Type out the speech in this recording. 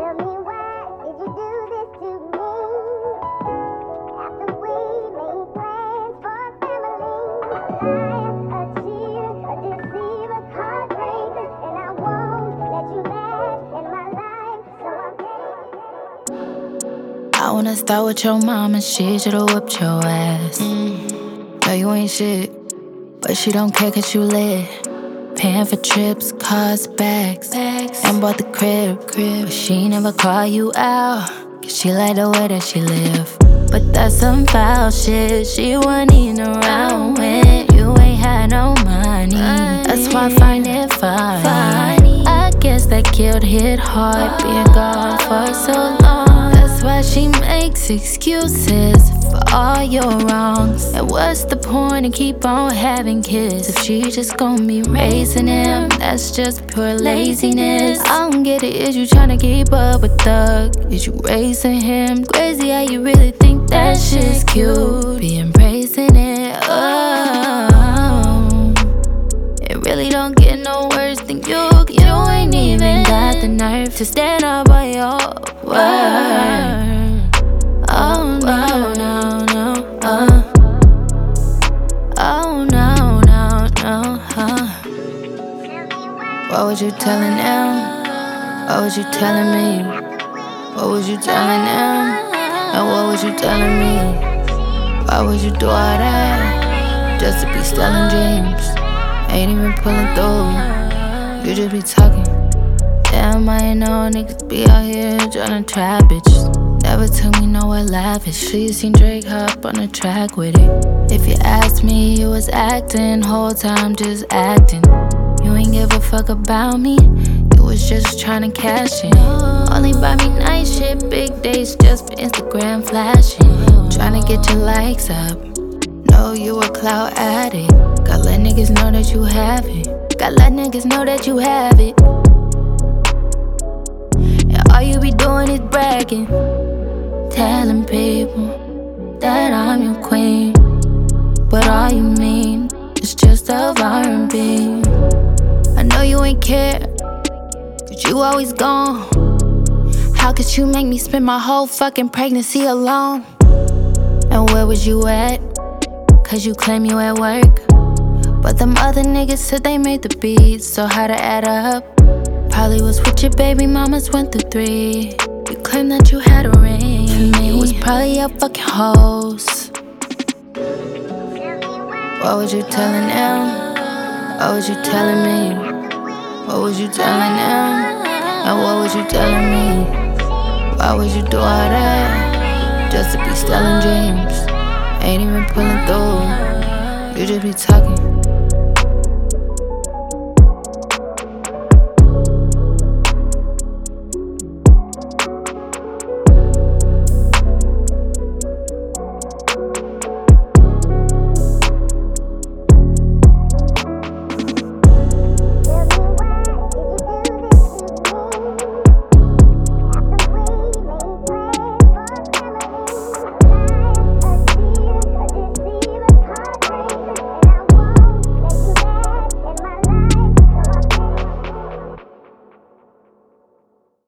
Tell me why did you do this to me? After we made plans for a family, a liar, a cheater, a deceiver, heartbreaker, and I won't let you back in my life, so I'm I wanna start with your mama, she should've whipped your ass. No, you ain't shit, but she don't care cause you lit. Paying for trips, cars, bags, and bought the crib. But she never call you out, cause she like the way that she live. But that's some foul shit, she wasn't even around when you ain't had no money. That's why I find it funny. I guess that guilt hit hard, being gone for so long. That's why she makes excuses for all your wrongs. And what's the point in keep on having kids if she just gon' be raising him? That's just pure laziness. I don't get it, is you tryna keep up with Thug? Is you raising him? Crazy how you really think that shit's cute, be embracing it. Oh, it really don't get no worse than you. You ain't even got the nerve to stand up by your word. Oh no, no, no, oh no, no, no, What was you telling them? What was you telling me? What was you telling them? And what was you telling me? Why would you do all that? Just to be stealing dreams. Ain't even pulling through. You just be talking. Damn, I ain't know niggas be out here tryna trap bitches. Never took me nowhere lavish. She seen Drake hop on the track with it. If you asked me, you was acting. Whole time just acting. You ain't give a fuck about me. You was just tryna cash in. Only buy me nice shit, big days just for Instagram flashing. Tryna get your likes up. Know you a clout addict. Gotta let niggas know that you have it. Gotta let niggas know that you have it. And all you be doing is bragging, telling people that I'm your queen. But all you mean is just of R&B. I know you ain't care, cause you always gone. How could you make me spend my whole fucking pregnancy alone? And where was you at? Cause you claim you at work. But them other niggas said they made the beats, so how to add up? Probably was with your baby mamas, went through 3. You claimed that you had a ring. It was probably your fucking hoes. What was you telling them? What was you telling me? What was you telling them? And what was you telling me? Why would you do all that? Just to be stealing dreams. Ain't even pulling through. You just be talking.